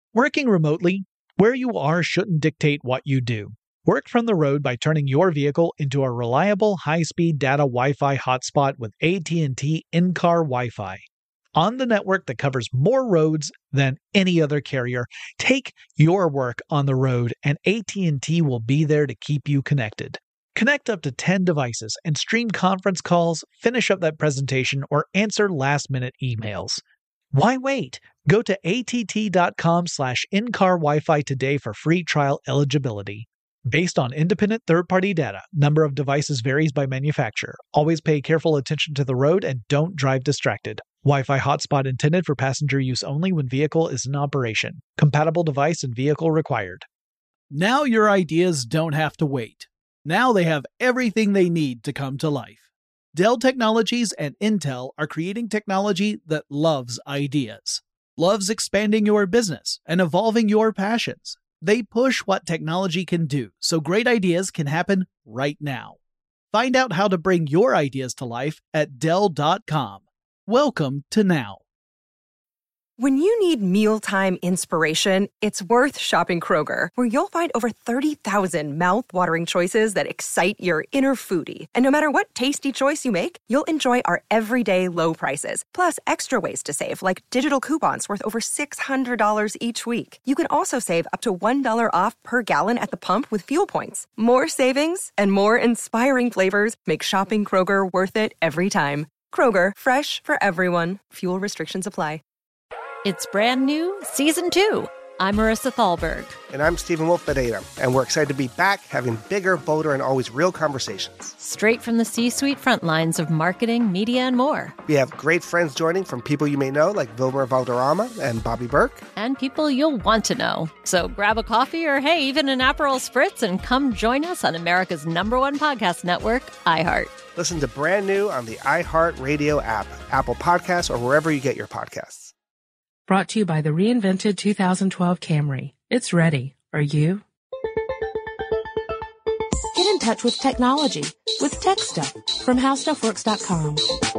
Working remotely, where you are shouldn't dictate what you do. Work from the road by turning your vehicle into a reliable high-speed data Wi-Fi hotspot with AT&T in-car Wi-Fi. On the network that covers more roads than any other carrier, take your work on the road and AT&T will be there to keep you connected. Connect up to 10 devices and stream conference calls, finish up that presentation, or answer last-minute emails. Why wait? Go to att.com/in-car Wi-Fi today for free trial eligibility. Based on independent third-party data, number of devices varies by manufacturer. Always pay careful attention to the road and don't drive distracted. Wi-Fi hotspot intended for passenger use only when vehicle is in operation. Compatible device and vehicle required. Now your ideas don't have to wait. Now they have everything they need to come to life. Dell Technologies and Intel are creating technology that loves ideas, loves expanding your business and evolving your passions. They push what technology can do so great ideas can happen right now. Find out how to bring your ideas to life at Dell.com. Welcome to Now. When you need mealtime inspiration, it's worth shopping Kroger, where you'll find over 30,000 mouth-watering choices that excite your inner foodie. And no matter what tasty choice you make, you'll enjoy our everyday low prices, plus extra ways to save, like digital coupons worth over $600 each week. You can also save up to $1 off per gallon at the pump with fuel points. More savings and more inspiring flavors make shopping Kroger worth it every time. Kroger, fresh for everyone. Fuel restrictions apply. It's brand new, Season 2. I'm Marissa Thalberg. And I'm Stephen Wolf Pereira, and we're excited to be back having bigger, bolder, and always real conversations. Straight from the C-suite front lines of marketing, media, and more. We have great friends joining from people you may know, like Wilmer Valderrama and Bobby Burke. And people you'll want to know. So grab a coffee or, hey, even an Aperol Spritz and come join us on America's #1 podcast network, iHeart. Listen to Brand New on the iHeartRadio app, Apple Podcasts, or wherever you get your podcasts. Brought to you by the reinvented 2012 Camry. It's ready. Are you? Get in touch with technology with Tech Stuff from HowStuffWorks.com.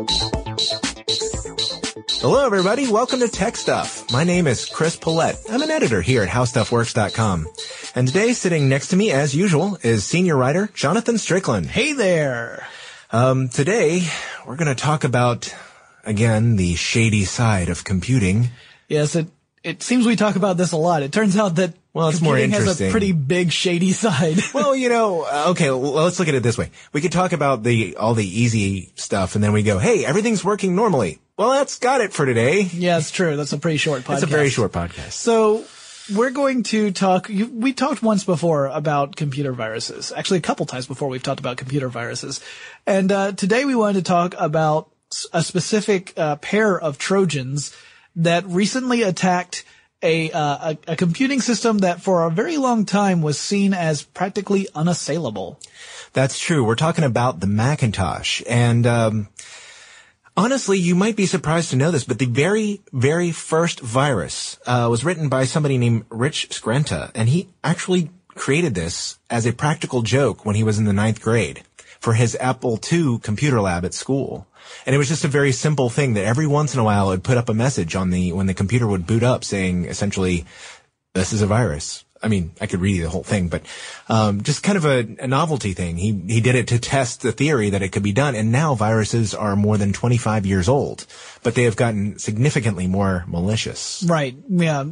Hello, everybody. Welcome to Tech Stuff. My name is Chris Paulette. I'm an editor here at HowStuffWorks.com. And today, sitting next to me, as usual, is senior writer Jonathan Strickland. Hey there. Today, we're going to talk about, again, the shady side of computing. Yes, it seems we talk about this a lot. It turns out that it's more computing interesting. has a pretty big shady side. Well, okay, well, let's look at it this way. We could talk about all the easy stuff, and then we go, hey, everything's working normally. Well, that's got it for today. Yeah, it's true. That's a pretty short podcast. It's a very short podcast. So we're going to talk, we talked once before about computer viruses. Actually, a couple times before we've talked about computer viruses. And today we wanted to talk about a specific pair of Trojans that recently attacked a computing system that for a very long time was seen as practically unassailable. That's true. We're talking about the Macintosh. And honestly, you might be surprised to know this, but the very, very first virus was written by somebody named Rich Skrenta, and he actually created this as a practical joke when he was in the 9th grade for his Apple II computer lab at school. And it was just a very simple thing that every once in a while it would put up a message when the computer would boot up saying essentially, this is a virus. I mean, I could read you the whole thing, but just kind of a novelty thing. He did it to test the theory that it could be done. And now viruses are more than 25 years old, but they have gotten significantly more malicious. Right. Yeah.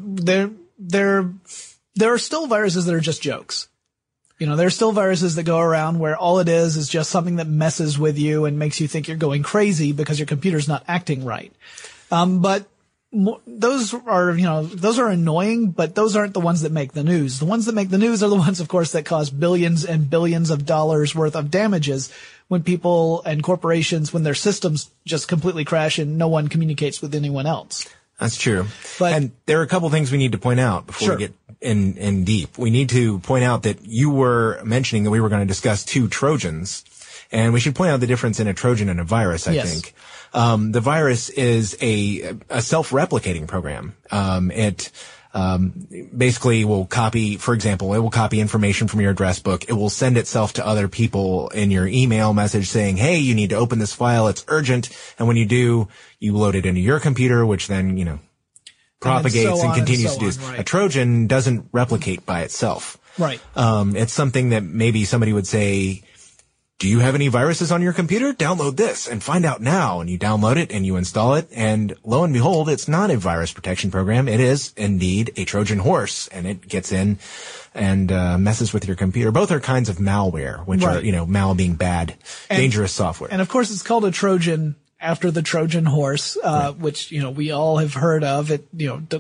There are still viruses that are just jokes. There are still viruses that go around where all it is just something that messes with you and makes you think you're going crazy because your computer's not acting right. But those are annoying, but those aren't the ones that make the news. The ones that make the news are the ones, of course, that cause billions and billions of dollars worth of damages when people and corporations, when their systems just completely crash and no one communicates with anyone else. That's true. And there are a couple things we need to point out before we get in deep. We need to point out that you were mentioning that we were going to discuss two Trojans, and we should point out the difference in a Trojan and a virus, I think. The virus is a self-replicating program. It basically will copy, for example, it will copy information from your address book. It will send itself to other people in your email message saying, hey, you need to open this file. It's urgent. And when you do, you load it into your computer, which then, propagates and continues to do this. Right. A Trojan doesn't replicate by itself. Right. It's something that maybe somebody would say, do you have any viruses on your computer? Download this and find out now. And you download it and you install it. And lo and behold, it's not a virus protection program. It is indeed a Trojan horse, and it gets in and messes with your computer. Both are kinds of malware, which Right. are, mal being bad, dangerous software. And of course, it's called a Trojan after the Trojan horse, which, we all have heard of. It,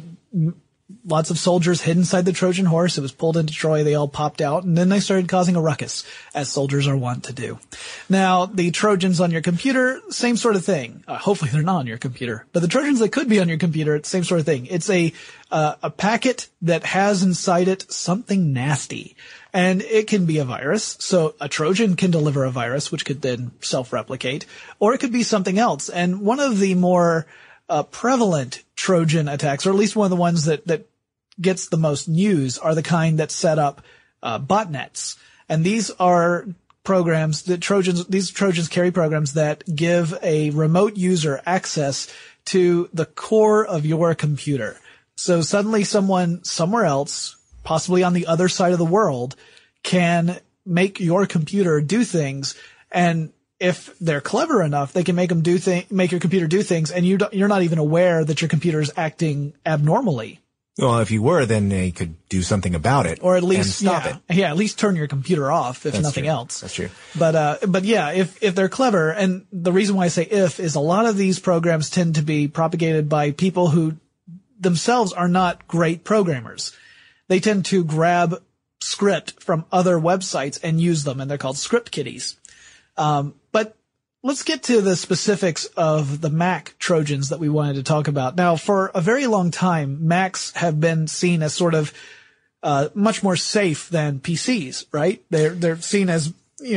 lots of soldiers hid inside the Trojan horse. It was pulled into Troy. They all popped out, and then they started causing a ruckus, as soldiers are wont to do. Now, the Trojans on your computer, same sort of thing. Hopefully they're not on your computer, but the Trojans that could be on your computer, same sort of thing. It's a packet that has inside it something nasty. And it can be a virus. So a Trojan can deliver a virus, which could then self-replicate, or it could be something else. And one of the more prevalent Trojan attacks, or at least one of the ones that gets the most news, are the kind that set up botnets. And these are programs that these Trojans carry programs that give a remote user access to the core of your computer. So suddenly someone somewhere else, possibly on the other side of the world, can make your computer do things, and if they're clever enough, they can make your computer do things, and you're not even aware that your computer is acting abnormally. Well, if you were, then they could do something about it, or at least stop it. Yeah, at least turn your computer off, if That's nothing true. else. That's true. But yeah, if they're clever, and the reason why I say if is a lot of these programs tend to be propagated by people who themselves are not great programmers. They tend to grab script from other websites and use them, and they're called script kiddies. But let's get to the specifics of the Mac Trojans that we wanted to talk about. Now, for a very long time, Macs have been seen as sort of much more safe than PCs, right? They're seen as,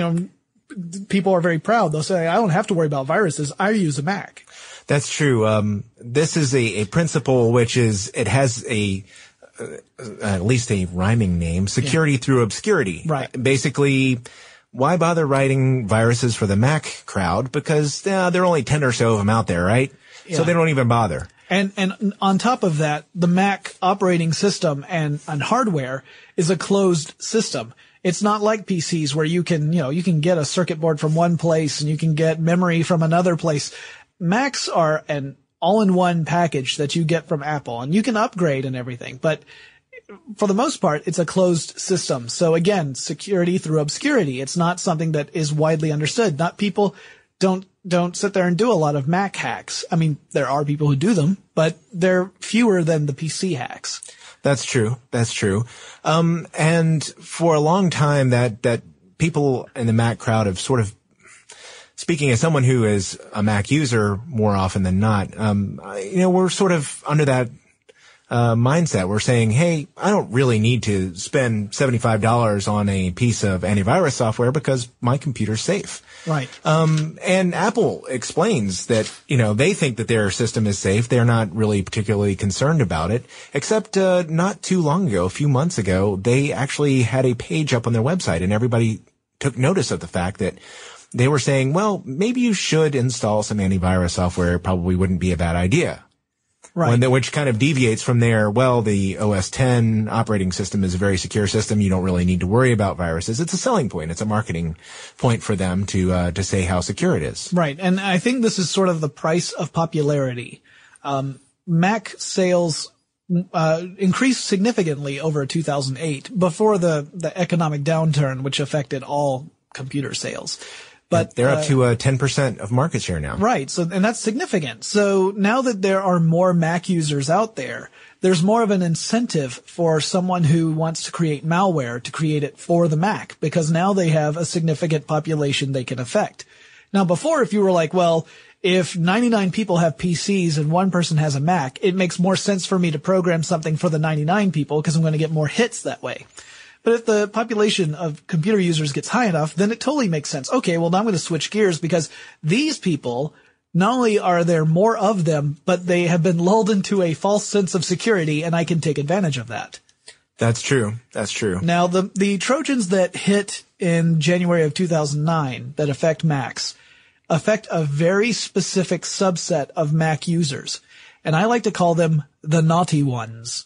people are very proud. They'll say, I don't have to worry about viruses. I use a Mac. That's true. This is a principle which it has at least a rhyming name, security through obscurity. Right. Basically, why bother writing viruses for the Mac crowd? Because there are only 10 or so of them out there, right? Yeah. So they don't even bother. And on top of that, the Mac operating system and hardware is a closed system. It's not like PCs where you can get a circuit board from one place and you can get memory from another place. Macs are an all-in-one package that you get from Apple, and you can upgrade and everything, but for the most part, it's a closed system. So again, security through obscurity. It's not something that is widely understood. Not people don't sit there and do a lot of Mac hacks. I mean, there are people who do them, but they're fewer than the PC hacks. That's true. That's true. And for a long time that people in the Mac crowd have sort of, speaking as someone who is a Mac user more often than not, we're sort of under that mindset. We're saying, hey, I don't really need to spend $75 on a piece of antivirus software because my computer's safe. Right. And Apple explains that, they think that their system is safe. They're not really particularly concerned about it, except, not too long ago, a few months ago, they actually had a page up on their website, and everybody took notice of the fact that they were saying, well, maybe you should install some antivirus software. It probably wouldn't be a bad idea. Right. Which kind of deviates from their, well, the OS X operating system is a very secure system. You don't really need to worry about viruses. It's a selling point. It's a marketing point for them to say how secure it is. Right. And I think this is sort of the price of popularity. Mac sales increased significantly over 2008 before the economic downturn, which affected all computer sales. But they're up to 10% of market share now. Right. So, and that's significant. So now that there are more Mac users out there, there's more of an incentive for someone who wants to create malware to create it for the Mac, because now they have a significant population they can affect. Now, before, if you were like, well, if 99 people have PCs and one person has a Mac, it makes more sense for me to program something for the 99 people because I'm going to get more hits that way. But if the population of computer users gets high enough, then it totally makes sense. Okay, well, now I'm going to switch gears because these people, not only are there more of them, but they have been lulled into a false sense of security, and I can take advantage of that. That's true. That's true. Now, the Trojans that hit in January of 2009 that affect Macs affect a very specific subset of Mac users. And I like to call them the naughty ones.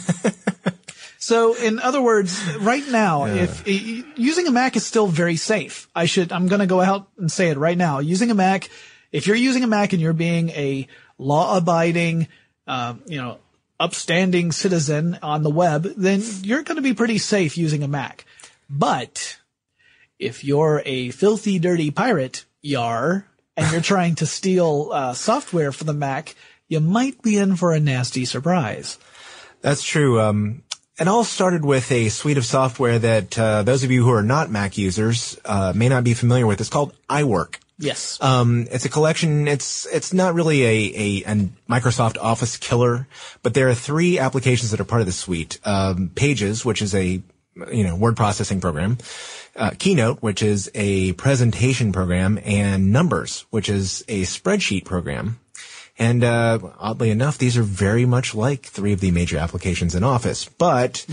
So in other words, right now, if using a Mac is still very safe. I'm going to go out and say it right now. Using a Mac, if you're using a Mac and you're being a law-abiding, upstanding citizen on the web, then you're going to be pretty safe using a Mac. But if you're a filthy, dirty pirate, and you're trying to steal software for the Mac, you might be in for a nasty surprise. That's true. It all started with a suite of software that those of you who are not Mac users may not be familiar with. It's called iWork. Yes. It's a collection. It's not really a Microsoft Office killer, but there are 3 applications that are part of the suite. Pages, which is a word processing program. Keynote, which is a presentation program, and Numbers, which is a spreadsheet program. And oddly enough, these are very much like 3 of the major applications in Office. But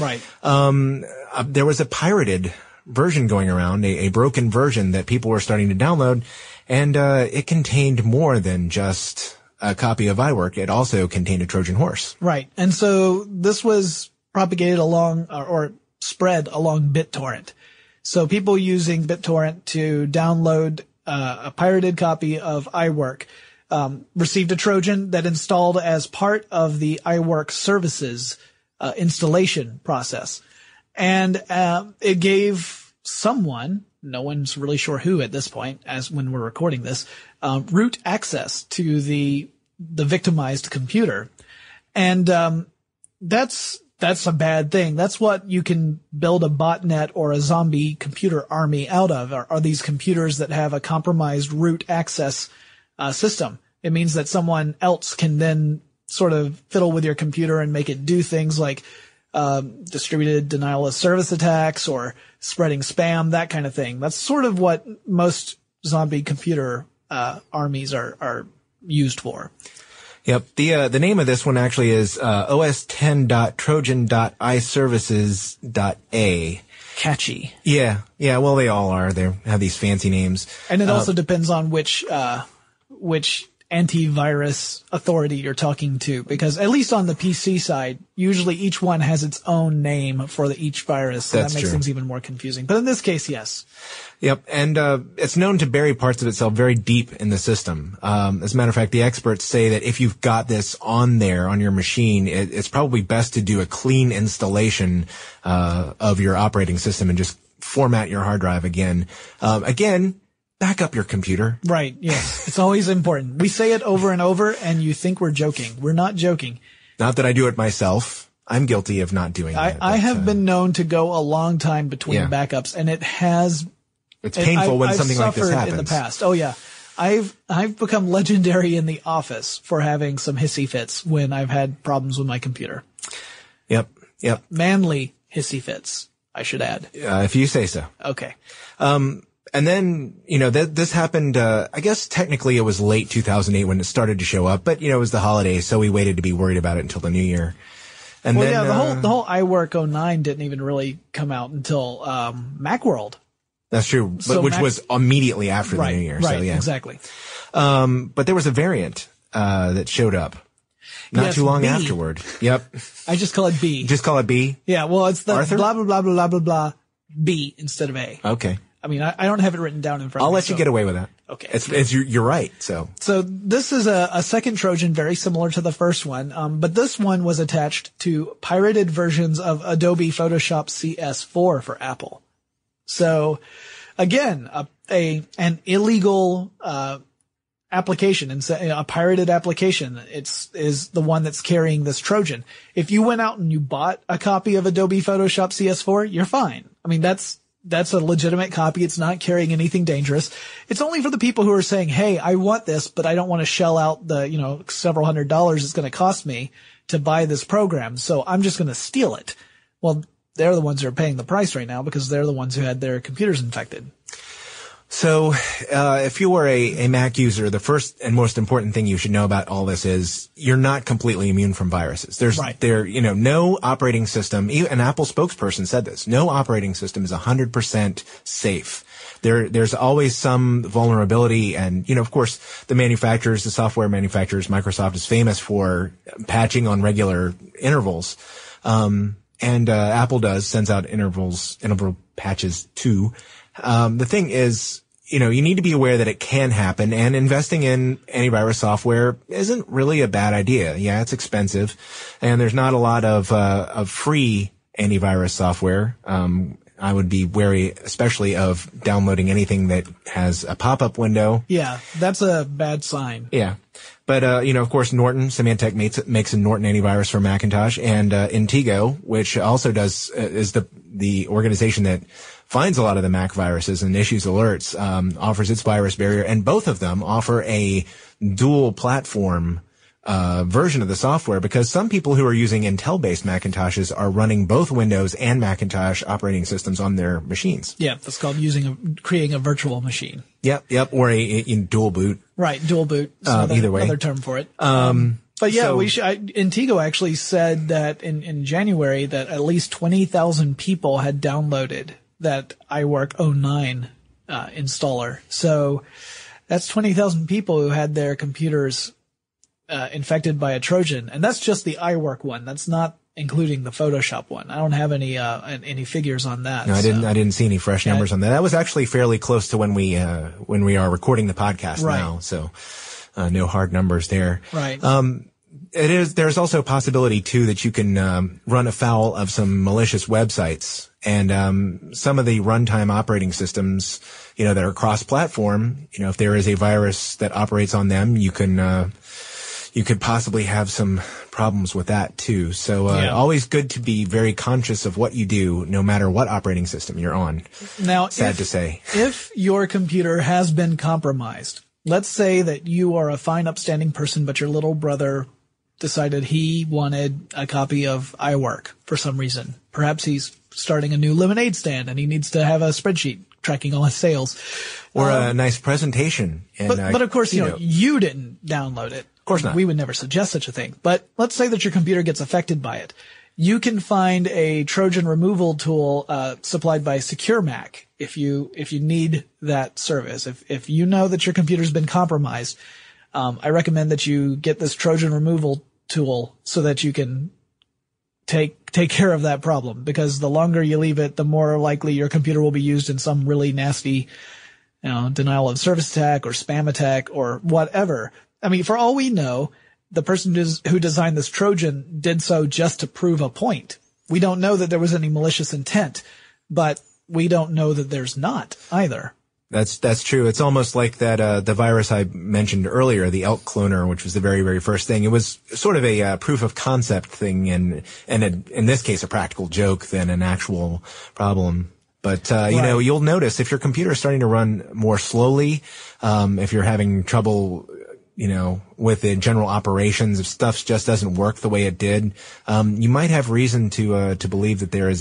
there was a pirated version going around, a broken version that people were starting to download, and it contained more than just a copy of iWork. It also contained a Trojan horse. Right. And so this was propagated along or spread along BitTorrent. So people using BitTorrent to download a pirated copy of iWork received a Trojan that installed as part of the iWork services installation process. And it gave someone, no one's really sure who at this point, as when we're recording this, root access to the victimized computer. And that's a bad thing. That's what you can build a botnet or a zombie computer army out of, are these computers that have a compromised root access system. It means that someone else can then sort of fiddle with your computer and make it do things like distributed denial of service attacks or spreading spam, that kind of thing. That's sort of what most zombie computer armies are used for. Yep. The name of this one actually is os10.trojan.iservices.a. Catchy. Yeah. Well, they all are. They have these fancy names. And it also depends on which antivirus authority you're talking to, because at least on the PC side, usually each one has its own name for each virus. So that makes things even more confusing. But in this case, yes. Yep. And it's known to bury parts of itself very deep in the system. As a matter of fact, the experts say that if you've got this on there on your machine, it's probably best to do a clean installation of your operating system and just format your hard drive again. Back up your computer. Right, yes. It's always important. We say it over and over, and you think we're joking. We're not joking. Not that I do it myself. I'm guilty of not doing that. I have been known to go a long time between backups, and it has... It's painful when something like this happens. In the past. Oh, yeah. I've become legendary in the office for having some hissy fits when I've had problems with my computer. Yep. Manly hissy fits, I should add. If you say so. Okay. And then, this happened, I guess technically it was late 2008 when it started to show up, but, it was the holidays, so we waited to be worried about it until the new year. And the whole iWork 09 didn't even really come out until, Macworld. That's true, which was immediately after the new year. Right, so, yeah. Exactly. But there was a variant, that showed up. Not too long afterward. Yep. I just call it B. Just call it B? Yeah, well, it's the Arthur? blah, blah, blah, blah, blah, blah, blah, B instead of A. Okay. I mean, I don't have it written down in front of me. I'll let you get away with that. Okay. You're right, so. So this is a second Trojan very similar to the first one, but this one was attached to pirated versions of Adobe Photoshop CS4 for Apple. So, again, an illegal, application and a pirated application. Is the one that's carrying this Trojan. If you went out and you bought a copy of Adobe Photoshop CS4, you're fine. I mean, that's a legitimate copy. It's not carrying anything dangerous. It's only for the people who are saying, hey, I want this, but I don't want to shell out the, several $100s it's going to cost me to buy this program. So I'm just going to steal it. Well, they're the ones who are paying the price right now because they're the ones who had their computers infected. So, if you are a Mac user, the first and most important thing you should know about all this is you're not completely immune from viruses. There's, no operating system, even an Apple spokesperson said this, no operating system is 100% safe. There's always some vulnerability, and, of course, the manufacturers, the software manufacturers, Microsoft is famous for patching on regular intervals. And Apple sends out interval patches too. The thing is, you need to be aware that it can happen, and investing in antivirus software isn't really a bad idea. Yeah, it's expensive, and there's not a lot of free antivirus software. I would be wary, especially of downloading anything that has a pop-up window. Yeah, that's a bad sign. Yeah. But, of course, Norton, Symantec makes a Norton antivirus for Macintosh, and Intego, which also is the organization that finds a lot of the Mac viruses and issues alerts, offers its virus barrier, and both of them offer a dual platform version of the software, because some people who are using Intel-based Macintoshes are running both Windows and Macintosh operating systems on their machines. Yeah, that's called creating a virtual machine. Yep, or a dual boot. Right, dual boot. Either way. Another term for it. But yeah, Intego actually said that in January that at least 20,000 people had downloaded that iWork 09 installer. So that's 20,000 people who had their computers infected by a Trojan, and that's just the iWork one. That's not including the Photoshop one. I don't have any figures on that. No, I didn't see any fresh numbers on that. That was actually fairly close to when we are recording the podcast now. So no hard numbers there. Right. There's also a possibility too that you can run afoul of some malicious websites, and some of the runtime operating systems, that are cross-platform. If there is a virus that operates on them, you could possibly have some problems with that too. So always good to be very conscious of what you do, no matter what operating system you're on. Now, sad to say, if your computer has been compromised, let's say that you are a fine, upstanding person, but your little brother decided he wanted a copy of iWork for some reason. Perhaps he's starting a new lemonade stand and he needs to have a spreadsheet tracking all his sales. Or a nice presentation. And, but of course, you didn't download it. Of course not. We would never suggest such a thing. But let's say that your computer gets affected by it. You can find a Trojan removal tool supplied by Secure Mac if you need that service. If you know that your computer's been compromised, I recommend that you get this Trojan removal tool so that you can take care of that problem, because the longer you leave it, the more likely your computer will be used in some really nasty, denial of service attack or spam attack or whatever. I mean, for all we know, the person who designed this Trojan did so just to prove a point. We don't know that there was any malicious intent, but we don't know that there's not either. That's true. It's almost like that, the virus I mentioned earlier, the Elk Cloner, which was the very, very first thing. It was sort of a proof of concept thing, and in this case, a practical joke than an actual problem. But, right. You'll notice if your computer is starting to run more slowly, if you're having trouble, with the general operations, if stuff just doesn't work the way it did, you might have reason to believe that there is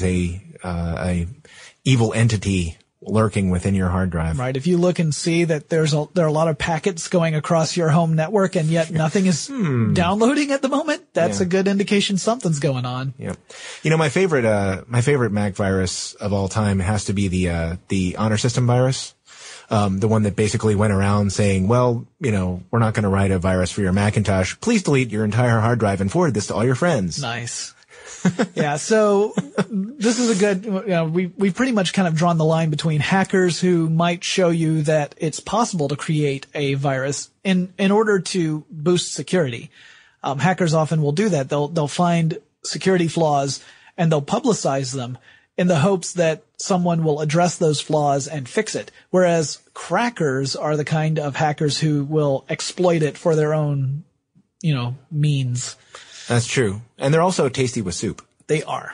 a evil entity lurking within your hard drive. Right. If you look and see that there are a lot of packets going across your home network and yet nothing is downloading at the moment, that's a good indication something's going on. Yeah. My favorite Mac virus of all time has to be the Honor System virus. The one that basically went around saying, well, we're not going to write a virus for your Macintosh. Please delete your entire hard drive and forward this to all your friends. Nice. Yeah. So this is a good, we've pretty much kind of drawn the line between hackers who might show you that it's possible to create a virus in order to boost security. Hackers often will do that. They'll find security flaws and they'll publicize them in the hopes that someone will address those flaws and fix it. Whereas crackers are the kind of hackers who will exploit it for their own, means. That's true. And they're also tasty with soup. They are.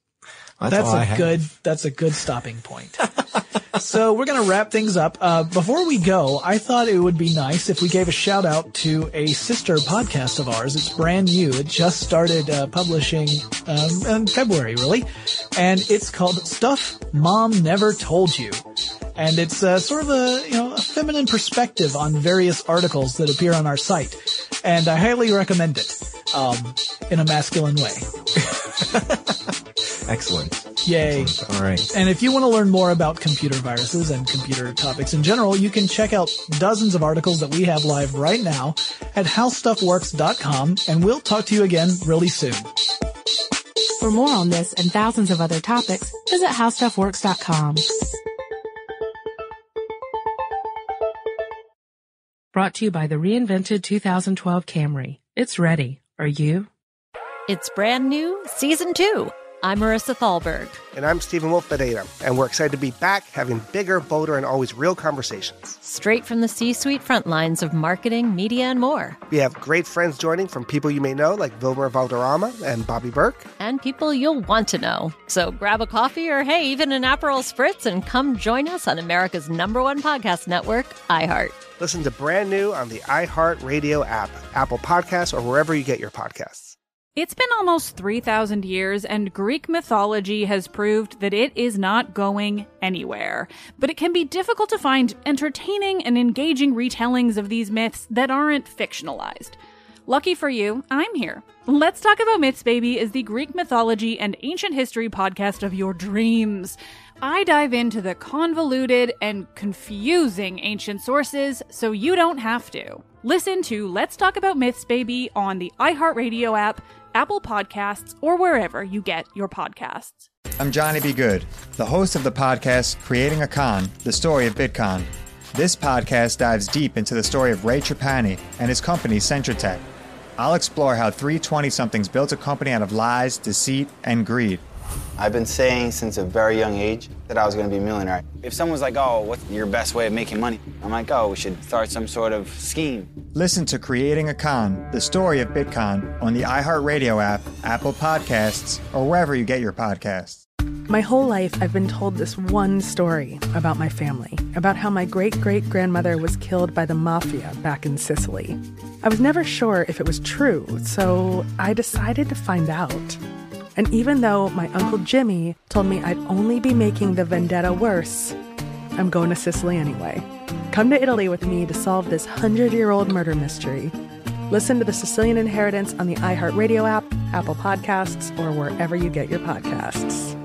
That's a good stopping point. So we're going to wrap things up. Before we go, I thought it would be nice if we gave a shout out to a sister podcast of ours. It's brand new. It just started publishing in February, really. And it's called Stuff Mom Never Told You. And it's sort of a feminine perspective on various articles that appear on our site. And I highly recommend it, in a masculine way. Excellent. Yay. Excellent. All right. And if you want to learn more about computer viruses and computer topics in general, you can check out dozens of articles that we have live right now at howstuffworks.com, and we'll talk to you again really soon. For more on this and thousands of other topics, visit howstuffworks.com. Brought to you by the reinvented 2012 Camry. It's ready. Are you? It's brand new, Season 2. I'm Marissa Thalberg. And I'm Stephen Wolf-Bedeta, and we're excited to be back having bigger, bolder, and always real conversations. Straight from the C-suite front lines of marketing, media, and more. We have great friends joining from people you may know, like Wilmer Valderrama and Bobby Burke. And people you'll want to know. So grab a coffee or, hey, even an Aperol Spritz and come join us on America's #1 podcast network, iHeart. Listen to brand new on the iHeart Radio app, Apple Podcasts, or wherever you get your podcasts. It's been almost 3,000 years, and Greek mythology has proved that it is not going anywhere. But it can be difficult to find entertaining and engaging retellings of these myths that aren't fictionalized. Lucky for you, I'm here. Let's Talk About Myths, Baby is the Greek mythology and ancient history podcast of your dreams. I dive into the convoluted and confusing ancient sources so you don't have to. Listen to Let's Talk About Myths, Baby on the iHeartRadio app, Apple Podcasts, or wherever you get your podcasts. I'm Johnny B. Good, the host of the podcast Creating a Con, the story of Bitcoin. This podcast dives deep into the story of Ray Trapani and his company Centratech. I'll explore how three 20-somethings built a company out of lies, deceit, and greed. I've been saying since a very young age that I was going to be a millionaire. If someone's like, oh, what's your best way of making money? I'm like, oh, we should start some sort of scheme. Listen to Creating a Con, the story of Bitcoin on the iHeartRadio app, Apple Podcasts, or wherever you get your podcasts. My whole life, I've been told this one story about my family, about how my great-great-grandmother was killed by the mafia back in Sicily. I was never sure if it was true, so I decided to find out. And even though my Uncle Jimmy told me I'd only be making the vendetta worse, I'm going to Sicily anyway. Come to Italy with me to solve this 100-year-old murder mystery. Listen to The Sicilian Inheritance on the iHeartRadio app, Apple Podcasts, or wherever you get your podcasts.